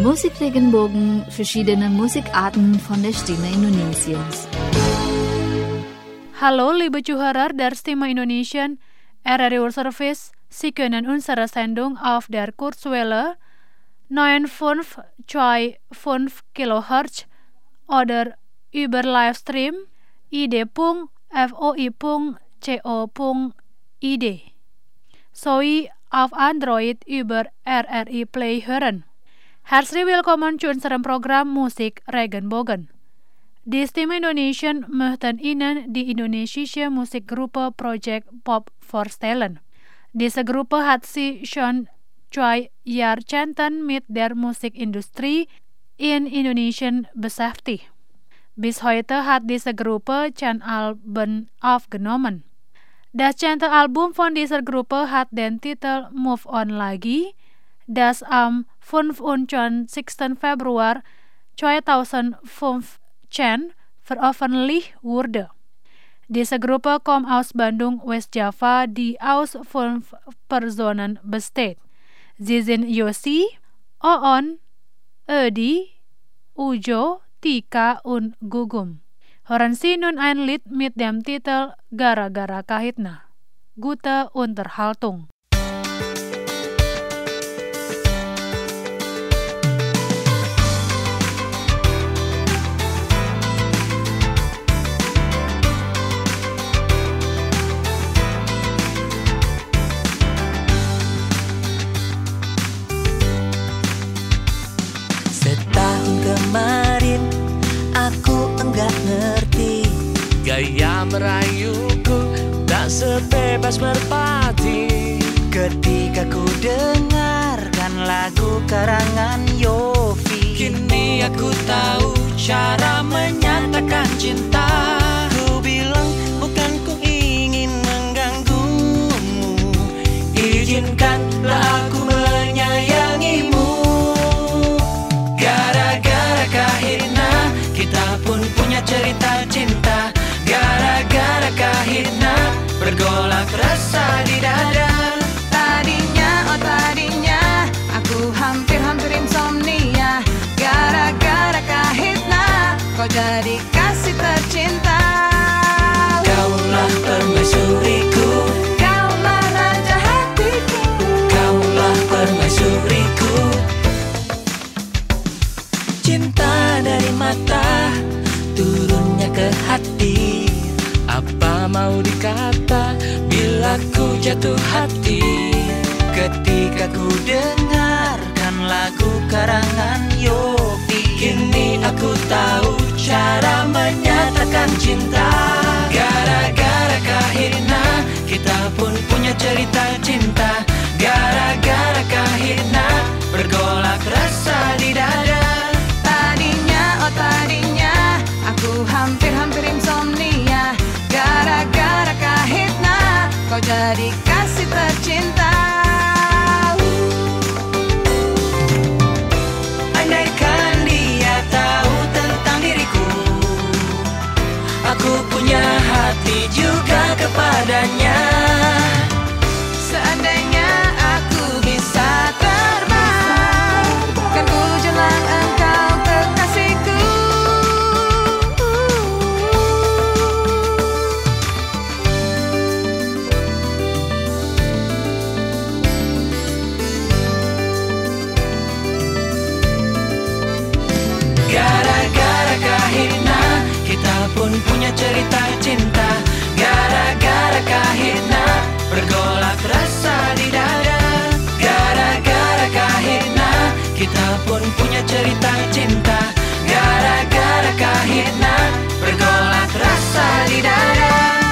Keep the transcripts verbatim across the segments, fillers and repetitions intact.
Musikregenbogen, verschiedene Musikarten von der Stimme Indonesiens. Hallo liebe Zuhörer der Stimme Indonesien, er är World Service, Sie können unsere Sendung auf der Kurzwelle neun Komma fünf Komma fünf Kilohertz oder über Livestream i d punkt f o i punkt co punkt i d sowie auf Android über R R I Play hören. Herzlich willkommen zu unserem Programm Musik Regenbogen. Die Stimme Indonesien möchten Ihnen die indonesische Musikgruppe Project Pop vorstellen. Diese Gruppe hat sich schon zwei Jahrzehnten mit der Musikindustrie in Indonesien beschäftigt. Bis heute hat diese Gruppe zehn Alben aufgenommen. Das zehnte Album von dieser Gruppe hat den Titel Move On Lagi, das am fünfundzwanzigsten Februar zweitausendfünfzehn veröffentlicht wurde. Diese Gruppe kommt aus Bandung, Westjava, die aus fünf Personen besteht. Sie sind Yosi, Oon, Ödi, Ujo, Tika und Gugum. Hören Sie nun ein Lied mit dem Titel Gara-Gara Kahitna. Gute Unterhaltung. Kemarin aku enggak ngerti gaya merayuku tak sebebas merpati. Ketika ku dengarkan lagu karangan Yofi, kini aku tahu cara menyatakan cinta. Ku bilang bukan ku ingin mengganggumu, izinkanlah aku menyayangimu. Kahitna, kita pun punya cerita cinta. Gara-gara kahitna, bergolak rasa di dada. Tadinya, oh tadinya, aku hampir-hampir insomnia. Gara-gara kahitna, kau jadi kasih tercinta. Kaulah permaisuriku, kaulah raja hatiku, kaulah permaisuriku. Cinta dari mata turunnya ke hati. Apa mau dikata bila ku jatuh hati? Ketika ku dengarkan lagu karangan Yofi, kini aku tahu cara menyatakan cinta. Gara-gara kahitna, kita pun punya cerita cinta. Gara-gara kahitna, bergolak rasa di dada. Tadinya, aku hampir-hampir insomnia. Gara-gara kahitna, kau jadi kasih tercinta. Andaikan dia tahu tentang diriku, aku punya hati juga kepadanya. Seandainya aku bisa terbang, kan ku jelang engkau kekasihku. Gara-gara kahitna, kita pun punya cerita cinta. Gara-gara kahitna, bergolak rasa di dada. Gara-gara kahitna, kita pun punya cerita cinta. Gara-gara kahitna, bergolak rasa di dada.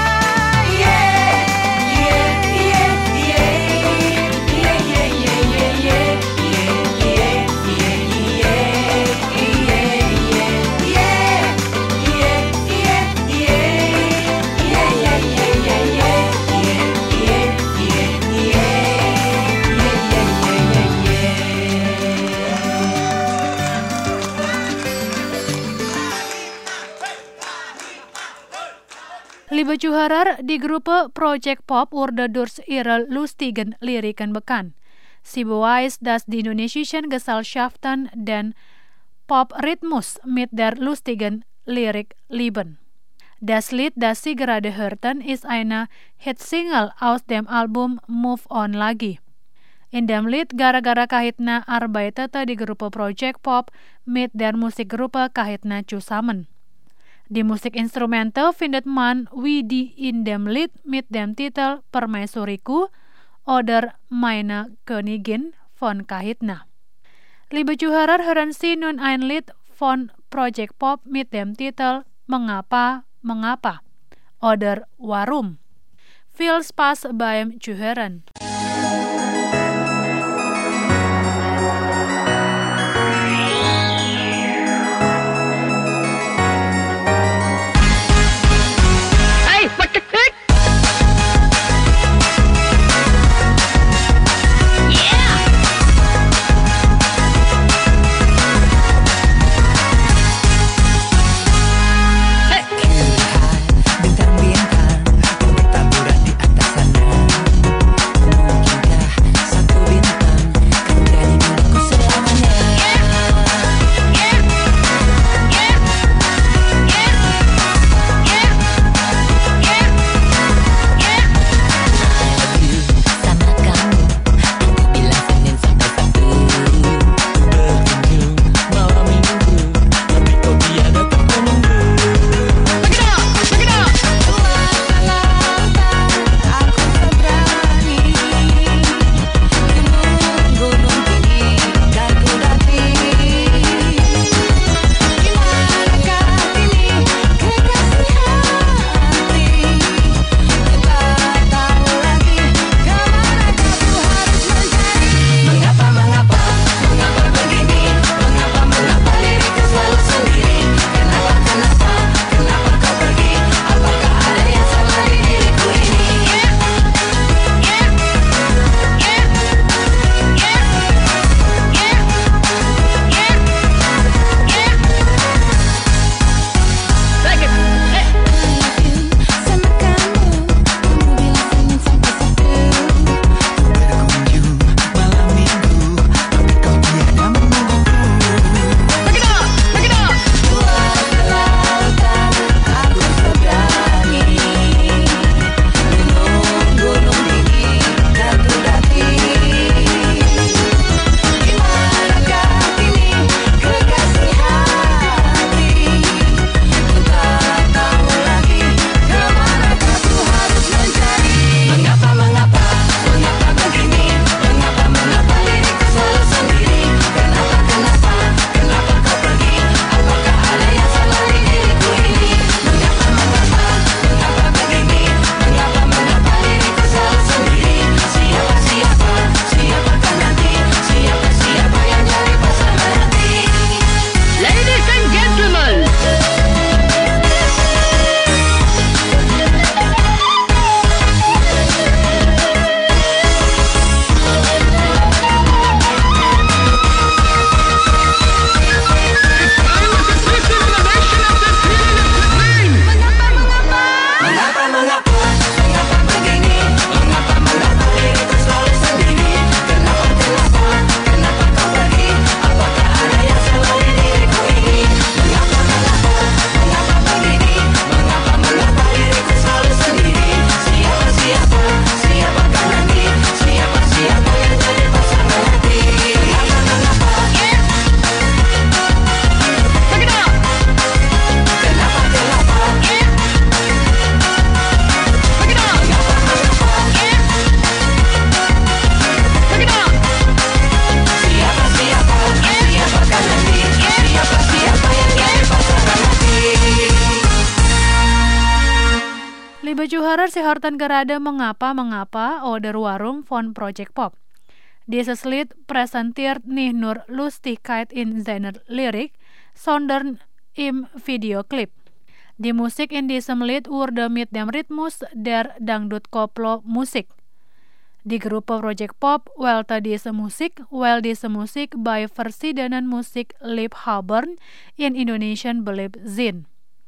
Liebe Zuhörer, die Gruppe Project Pop wurde durch ihre lustigen Lyriken bekannt. Sie beweist, dass die indonesischen Gesellschaften den Pop-Rhythmus mit der lustigen Lyrik lieben. Das Lied, das Sie gerade hörten, ist eine Hitsingle aus dem Album Move On Lagi. In dem Lied Gara-Gara Kahitna arbeitete die Gruppe Project Pop mit der Musikgruppe Kahitna zusammen. Die Musikinstrumente findet man wie die in dem Lied mit dem Titel Permaisuriku oder Meine Königin von Kahitna. Liebe Zuhörer, hören Sie nun ein Lied von Project Pop mit dem Titel Mengapa Mengapa oder Warum. Viel Spaß beim Zuhören. Liebe Zuhörer, Sie hörten gerade Mengapa Mengapa oder Warum von Project Pop. Dieses Lied präsentiert nicht nur Lustigkeit in seiner Lyrik, sondern im Videoclip. Die Musik in diesem Lied wurde mit dem Rhythmus der Dangdut-Koplo-Musik. Die Gruppe Project Pop wählte diese Musik, weil diese Musik bei verschiedenen Musik Liebhabern in Indonesien beliebt sind.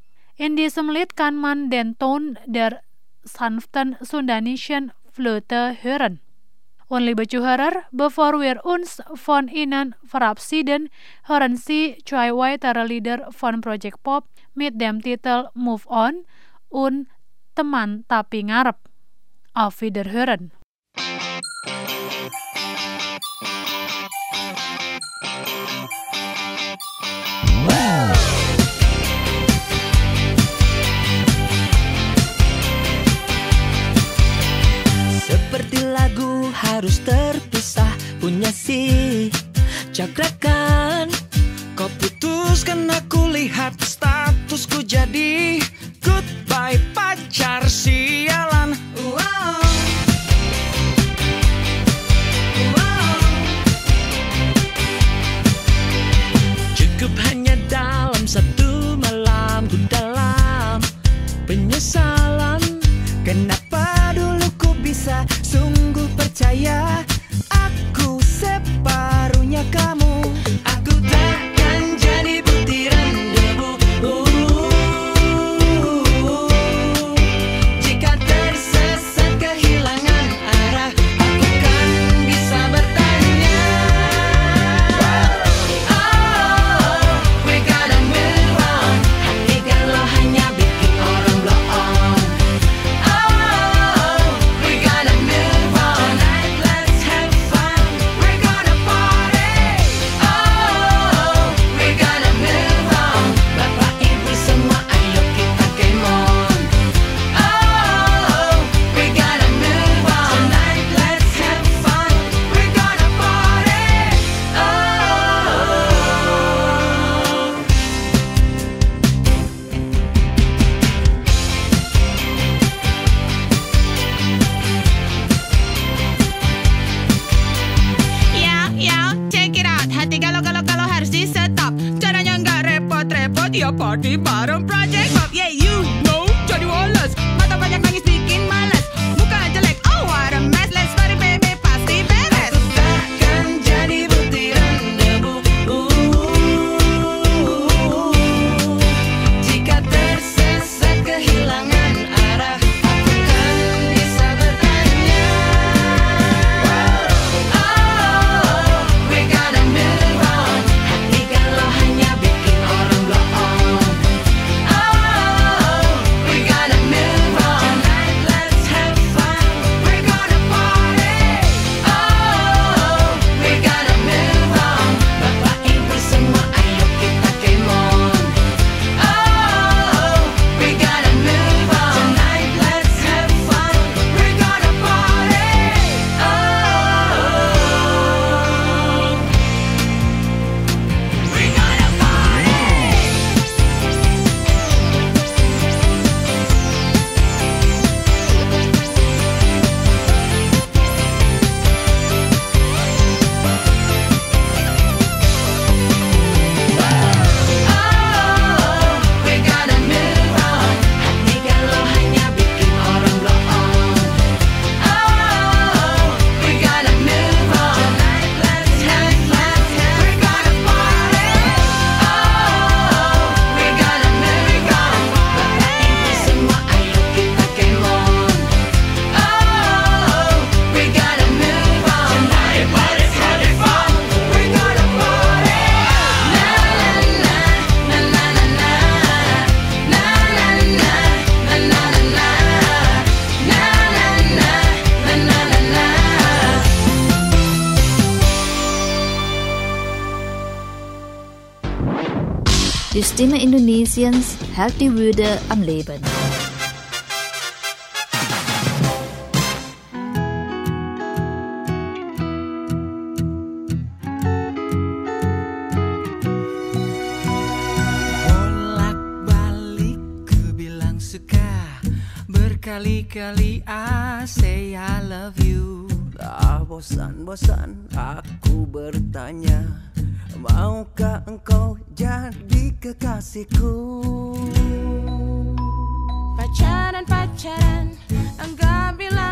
In diesem Lied kann man den Ton der sanften sundanischen Flöte hören. Only bechuharer bevor wir uns von ihnen verabschieden, hören Sie zwei weitere Lieder von Project Pop mit dem Titel Move On und Teman Tapi Ngarep. Auf Wiederhören. Seperti lagu harus terpisah, punya si cakrakan. Kau putuskan, aku lihat statusku jadi goodbye pacar sialan. Wow. Cukup hanya dalam satu malam ku dalam penyesalan. Kenapa dulu ku bisa sungguh percaya aku separuhnya kamu. Aku takkan jadi butiran debu uh, jika tersesat kehilangan arah, aku kan bisa bertanya. Oh, we gotta move on. Hati galau hanya bikin orang blow on. Oh, we gotta move on. Tonight let's have fun. We're gonna party. Oh, we gotta move on. Bapak ibu semua ayo kita game on. Oh, we gotta move on. Tonight let's have fun. We're gonna party. Oh. Ya, ya, check it out. Hati galau-galau-galau harus di stop. Caranya nggak repot-repot, ya party bareng Project Pop. Yeah, you know, jadi woles. Mata banyak nangis bikin malas. Muka jelek, oh what a mess. Let's party baby, pasti beres. Takkan jadi butiran debu uh, jika tersesat kehilangan arah, aku kan bisa bertanya. Oh, we gotta move on. Hati galau hanya bikin orang blow on. Oh, we gotta move on. Tonight let's have fun. We're gonna party. Oh, we gotta move on. Bapak ibu semua ayo kita game on. Oh, we gotta move on. Tonight let's have fun. We're gonna party. Oh, we gonna party. Oh, we gotta move on. Hati galau hanya bikin orang blow on. Oh, we gotta move on. Tonight let's have fun. We're gonna party. Oh, we gotta move on. Bapak ibu semua ayo kita game on. Oh, we gotta move on. Tonight let's have fun. We're gonna party. Na na na na na na na na na na na na na na na na na na. Die Stimme Indonesiens hält die Würde am Leben. Bolak-balik ku bilang suka, berkali-kali I say I love you. Tak bosan-bosan aku bertanya, maukah engkau jadi kekasihku? Pacaran, pacaran, enggak bilang